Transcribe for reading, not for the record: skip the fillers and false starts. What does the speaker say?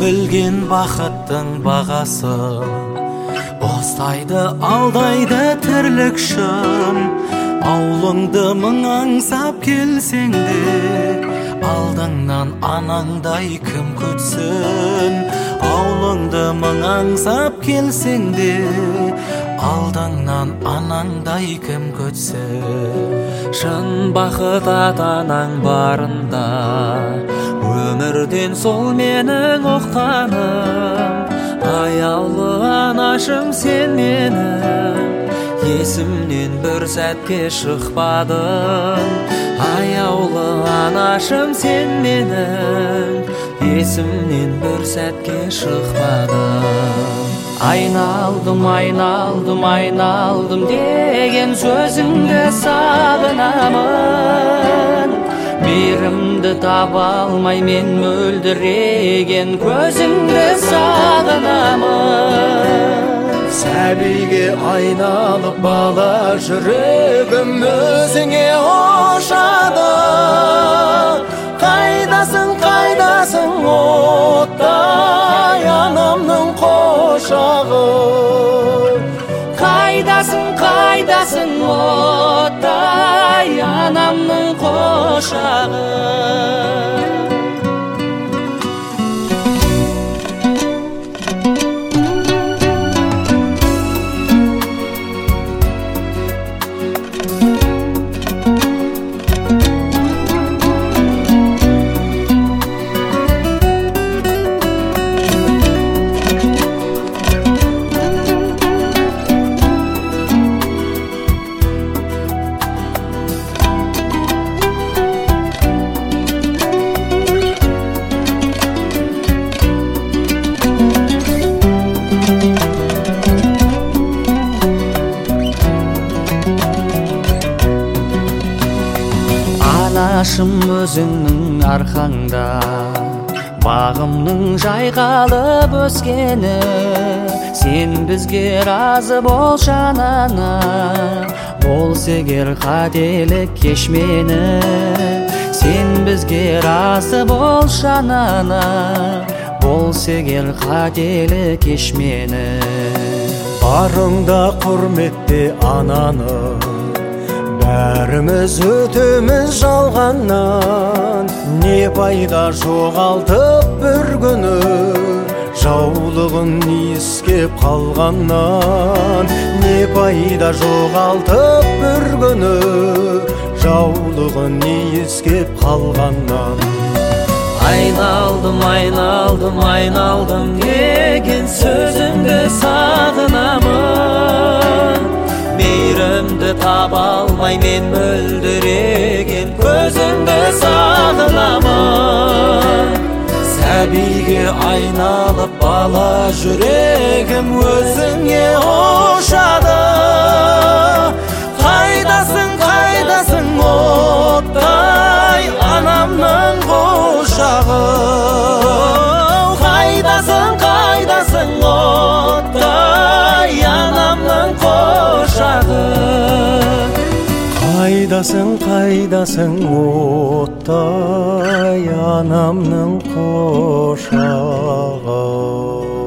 берілген бақыттың бағасы бостайды алдайды тірлік шын. Аулыңды мың аңсап келсең де алдыңнан анаңдай кім күтсін. Аулыңды мың аңсап келсең де алдыңнан анаңдай кім күтсін. Шын бақыт ата-анаң барында, өмірден сол менің ұққаным. Аяулы анашым сен менің, есімнен бір сәтке шықпадың. Аяулы анашым сен менің, есімнен бір сәтке шықпадың. Айналдым, айналдым, айналдым деген сөзіңді сағынамын. Мейірімді таба алмай мен мөлдіреген көзіңді сағынамын. Сәбиге айналып бала жүрегім өзіңе ошады. Қайдасың, қайдасың оттай анамның қошағы. Қайдасың, қайдасың оттай анамның қошағы. Анашым өзіңнің арқаңда бағымның жайқалып өскені. Сен бізге разы бол жанана, болса егер қателік кеш мені. Сен бізге разы бол жанана, болса егер қателік кеш мені. Барыңда құрметте ананы, бәріміз өтеміз жалғаннан. Не пайда жоғалтып бір күні, жаулығын иіскеп қалғаннан. Не пайда жоғалтып бір күні, жаулығын иіскеп қалғаннан. Айналдым, айналдым, айналдым деген сөзіңді сағынамын. Мейірімді таба алмай мен мөлдіреген көзіңді сағынамын. Сәбиге айналып бала жүрегім өзіңе ошады. Қайдасың, қайдасың оттай анамның қошағы. Қайдасың, қайдасың оттай анамның қошағы. Қайдасың, қайдасың оттай анамның қошағы.